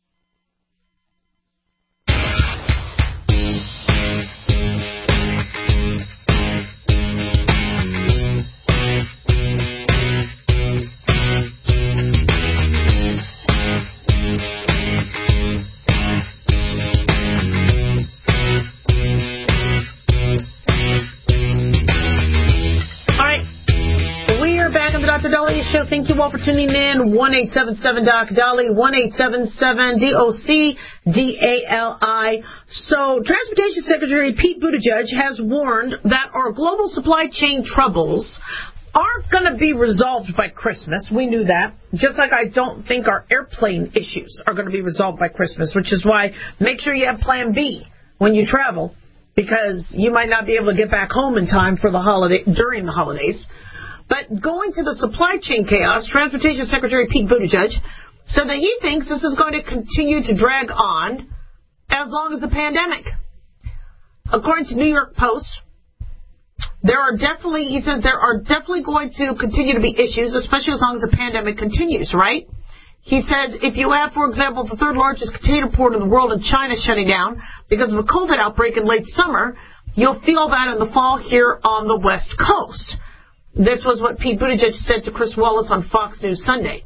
Doctor Dolly Show. Thank you all for tuning in. one eight seven seven Doc Dolly, one eight seven seven D O C D A L I. So, Transportation Secretary Pete Buttigieg has warned that our global supply chain troubles aren't going to be resolved by Christmas. We knew that. Just like I don't think our airplane issues are going to be resolved by Christmas, which is why make sure you have Plan B when you travel, because you might not be able to get back home in time for the holiday during the holidays. But going to the supply chain chaos, Transportation Secretary Pete Buttigieg said that he thinks this is going to continue to drag on as long as the pandemic. According to New York Post, there are definitely, he says, there are definitely going to continue to be issues, especially as long as the pandemic continues, right? He says if you have, for example, the third largest container port in the world in China shutting down because of a COVID outbreak in late summer, you'll feel that in the fall here on the West Coast. This was what Pete Buttigieg said to Chris Wallace on Fox News Sunday.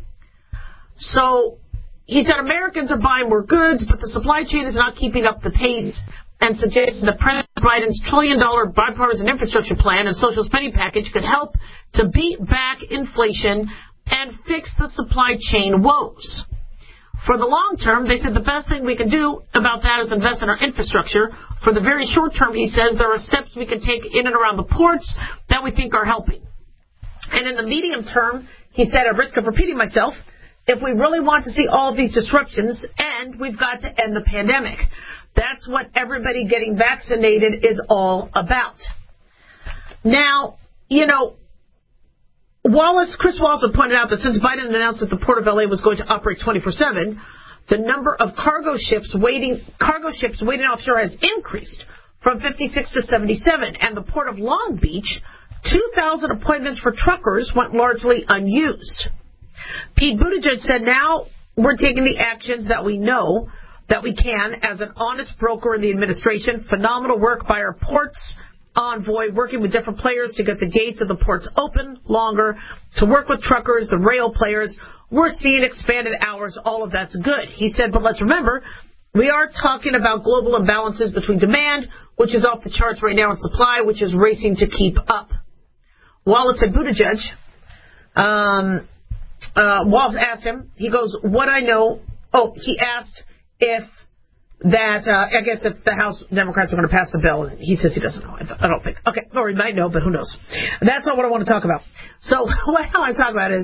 So he said Americans are buying more goods, but the supply chain is not keeping up the pace, and suggested that President Biden's trillion dollar bipartisan infrastructure plan and social spending package could help to beat back inflation and fix the supply chain woes. For the long term, they said the best thing we can do about that is invest in our infrastructure. For the very short term, he says, there are steps we can take in and around the ports that we think are helping. And in the medium term, he said, at risk of repeating myself, if we really want to see all of these disruptions end, we've got to end the pandemic. That's what everybody getting vaccinated is all about. Now, you know, Wallace, Chris Wallace pointed out that since Biden announced that the Port of L A was going to operate twenty-four seven, the number of cargo ships waiting cargo ships waiting offshore has increased from fifty-six to seventy-seven, and the Port of Long Beach, two thousand appointments for truckers went largely unused. Pete Buttigieg said, now we're taking the actions that we know that we can as an honest broker in the administration. Phenomenal work by our ports envoy, working with different players to get the gates of the ports open longer, to work with truckers, the rail players. We're seeing expanded hours. All of that's good. He said, but let's remember, we are talking about global imbalances between demand, which is off the charts right now, and supply, which is racing to keep up. Wallace said, Buttigieg, um, uh, Wallace asked him, he goes, what I know, oh, he asked if that, uh, I guess if the House Democrats are going to pass the bill, and he says he doesn't know. I don't think. Okay, or he might know, but who knows? That's not what I want to talk about. So what I want to talk about is,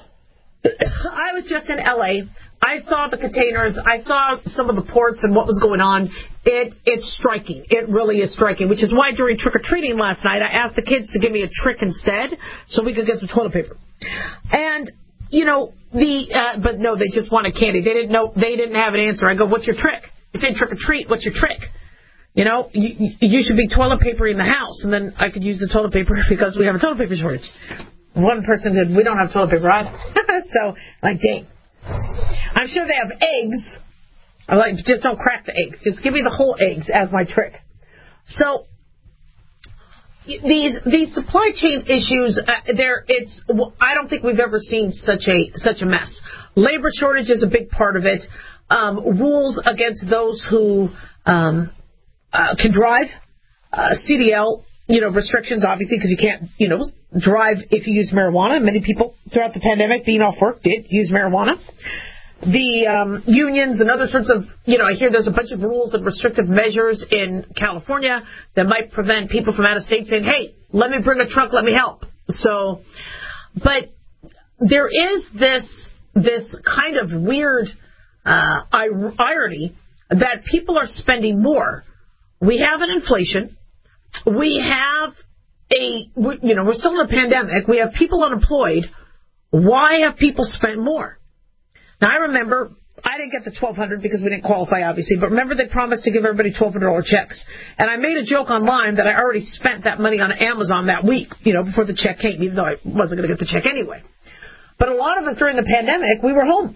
I was just in L A. I saw the containers. I saw some of the ports and what was going on. It It's striking. It really is striking, which is why during trick-or-treating last night, I asked the kids to give me a trick instead so we could get some toilet paper. And, you know, the, uh, but no, they just wanted candy. They didn't know, they didn't have an answer. I go, what's your trick? You say trick or treat, what's your trick? You know, you, you should be toilet paper in the house, and then I could use the toilet paper because we have a toilet paper shortage. One person said, we don't have toilet paper either. So, like, dang. I'm sure they have eggs. I'm like, just don't crack the eggs. Just give me the whole eggs as my trick. So, these these supply chain issues, uh, there it's. I don't think we've ever seen such a such a mess. Labor shortage is a big part of it. Um, rules against those who um, uh, can drive, uh, C D L, you know, restrictions, obviously, because you can't, you know, drive if you use marijuana. Many people throughout the pandemic being off work did use marijuana. The um, unions and other sorts of, you know, I hear there's a bunch of rules and restrictive measures in California that might prevent people from out of state saying, hey, let me bring a truck, let me help. So, but there is this this kind of weird Uh, irony that people are spending more. We have an inflation. We have a, you know, we're still in a pandemic. We have people unemployed. Why have people spent more? Now, I remember, I didn't get the twelve hundred dollars because we didn't qualify, obviously, but remember they promised to give everybody twelve hundred dollars checks. And I made a joke online that I already spent that money on Amazon that week, you know, before the check came, even though I wasn't going to get the check anyway. But a lot of us during the pandemic, we were home.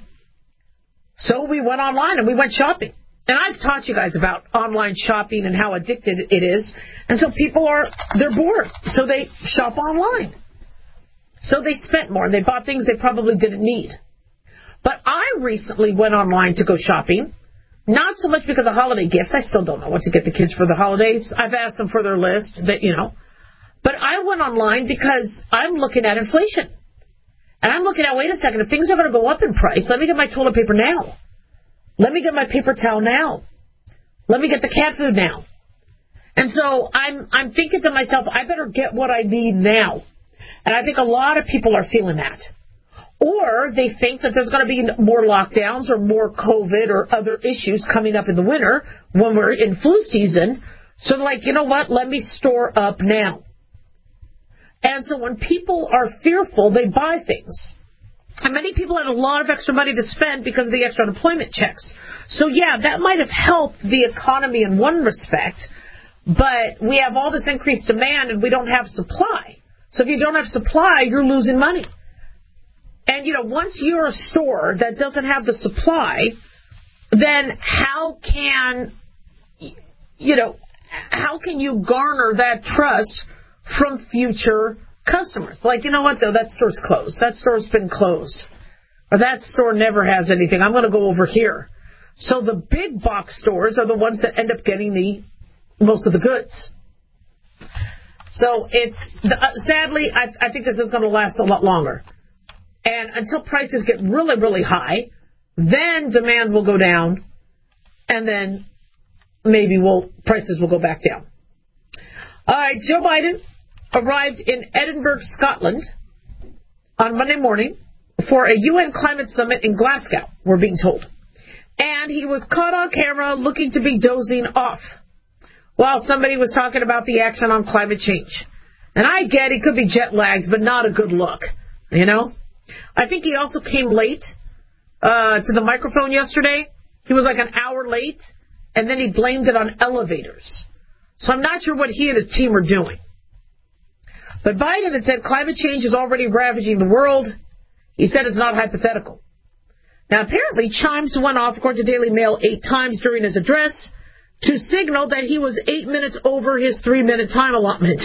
So we went online and we went shopping. And I've taught you guys about online shopping and how addicted it is. And so people are, they're bored. So they shop online. So they spent more and they bought things they probably didn't need. But I recently went online to go shopping. Not so much because of holiday gifts. I still don't know what to get the kids for the holidays. I've asked them for their list, that, you know. But I went online because I'm looking at inflation. And I'm looking at, wait a second, if things are going to go up in price, let me get my toilet paper now. Let me get my paper towel now. Let me get the cat food now. And so I'm I'm thinking to myself, I better get what I need now. And I think a lot of people are feeling that. Or they think that there's going to be more lockdowns or more COVID or other issues coming up in the winter when we're in flu season. So they're like, you know what, let me store up now. And so when people are fearful, they buy things. And many people had a lot of extra money to spend because of the extra unemployment checks. So, yeah, that might have helped the economy in one respect, but we have all this increased demand and we don't have supply. So if you don't have supply, you're losing money. And, you know, once you're a store that doesn't have the supply, then how can, you know, how can you garner that trust from future customers? Like, you know what, though, that store's closed. That store's been closed. Or that store never has anything. I'm going to go over here. So the big box stores are the ones that end up getting the most of the goods. So it's, uh, sadly, I, I think this is going to last a lot longer. And until prices get really, really high, then demand will go down, and then maybe we'll, prices will go back down. All right, Joe Biden arrived in Edinburgh, Scotland on Monday morning for a U N climate summit in Glasgow, we're being told. And he was caught on camera looking to be dozing off while somebody was talking about the action on climate change. And I get he could be jet lagged, but not a good look, you know? I think he also came late uh, to the microphone yesterday. He was like an hour late, and then he blamed it on elevators. So I'm not sure what he and his team are doing. But Biden had said climate change is already ravaging the world. He said it's not hypothetical. Now, apparently, chimes went off, according to Daily Mail, eight times during his address to signal that he was eight minutes over his three-minute time allotment.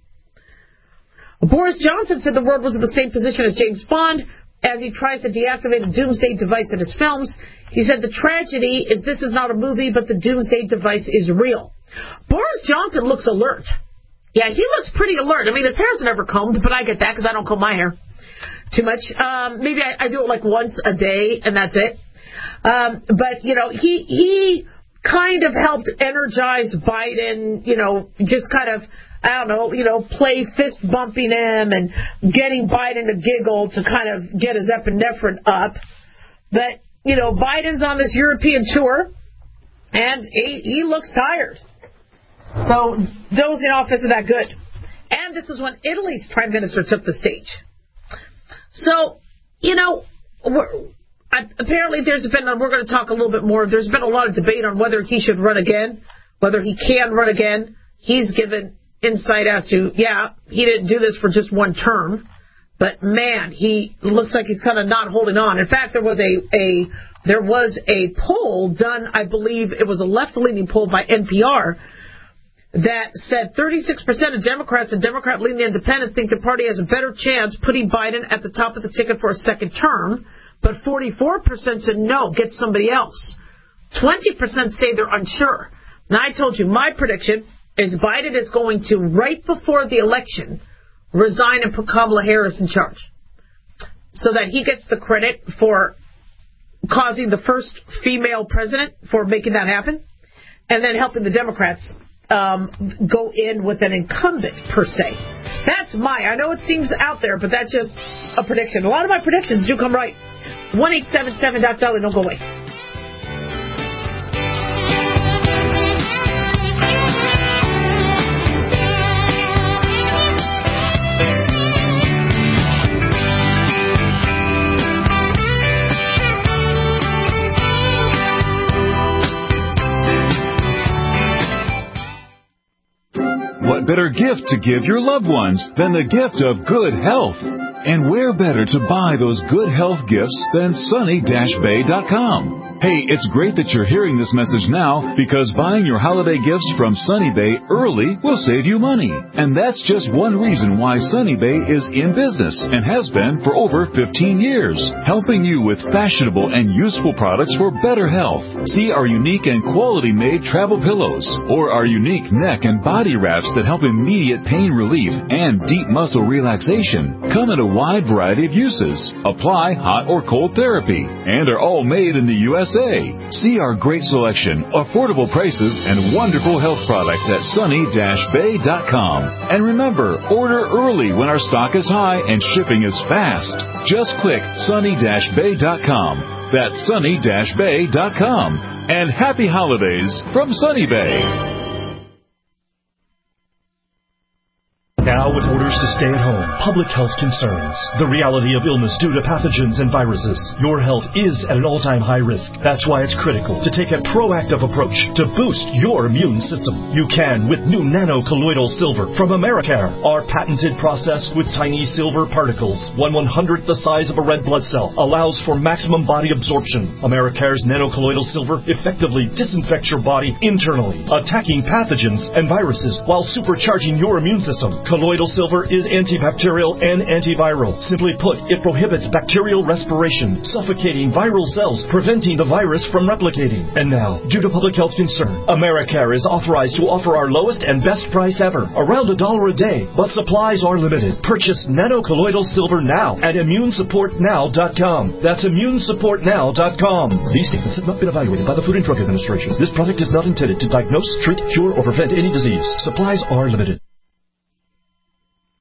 Boris Johnson said the world was in the same position as James Bond as he tries to deactivate a doomsday device in his films. He said the tragedy is this is not a movie, but the doomsday device is real. Boris Johnson looks alert. Yeah, he looks pretty alert. I mean, his hair's never combed, but I get that because I don't comb my hair too much. Um, maybe I, I do it like once a day, and that's it. Um, but, you know, he he kind of helped energize Biden, you know, just kind of, I don't know, you know, play fist bumping him and getting Biden to giggle to kind of get his epinephrine up. But, you know, Biden's on this European tour, and he, he looks tired. So dozing off isn't that good. And this is when Italy's prime minister took the stage. So, you know, we're, I, apparently there's been, we're going to talk a little bit more, there's been a lot of debate on whether he should run again, whether he can run again. He's given insight as to, yeah, he didn't do this for just one term, but man, he looks like he's kind of not holding on. In fact, there was a, a there was a poll done, I believe it was a left-leaning poll by N P R, that said thirty-six percent of Democrats and Democrat-leaning independents think the party has a better chance putting Biden at the top of the ticket for a second term, but forty-four percent said no, get somebody else. twenty percent say they're unsure. Now, I told you, my prediction is Biden is going to, right before the election, resign and put Kamala Harris in charge so that he gets the credit for causing the first female president, for making that happen, and then helping the Democrats um, go in with an incumbent, per se. That's my, I know it seems out there, but that's just a prediction. A lot of my predictions do come right. one eight seven seven Doc Dolly, don't go away. What better gift to give your loved ones than the gift of good health? And where better to buy those good health gifts than sunny dash bay dot com? Hey, it's great that you're hearing this message now, because buying your holiday gifts from Sunny Bay early will save you money. And that's just one reason why Sunny Bay is in business and has been for over fifteen years, helping you with fashionable and useful products for better health. See our unique and quality-made travel pillows, or our unique neck and body wraps that help immediate pain relief and deep muscle relaxation. Come in a wide variety of uses, apply hot or cold therapy, and are all made in the U S A. See our great selection, affordable prices, and wonderful health products at sunny dash bay dot com. And remember, order early when our stock is high and shipping is fast. Just click sunny dash bay dot com. That's sunny dash bay dot com. And happy holidays from Sunny Bay. Now with orders to stay at home, public health concerns, the reality of illness due to pathogens and viruses, your health is at an all-time high risk. That's why it's critical to take a proactive approach to boost your immune system. You can with new nano-colloidal silver from Americare. Our patented process with tiny silver particles, one one hundredth the size of a red blood cell, allows for maximum body absorption. Americare's nano-colloidal silver effectively disinfects your body internally, attacking pathogens and viruses while supercharging your immune system. Colloidal silver is antibacterial and antiviral. Simply put, it prohibits bacterial respiration, suffocating viral cells, preventing the virus from replicating. And now, due to public health concern, Americare is authorized to offer our lowest and best price ever, around a dollar a day, but supplies are limited. Purchase nano-colloidal silver now at immune support now dot com. That's immune support now dot com. These statements have not been evaluated by the Food and Drug Administration. This product is not intended to diagnose, treat, cure, or prevent any disease. Supplies are limited.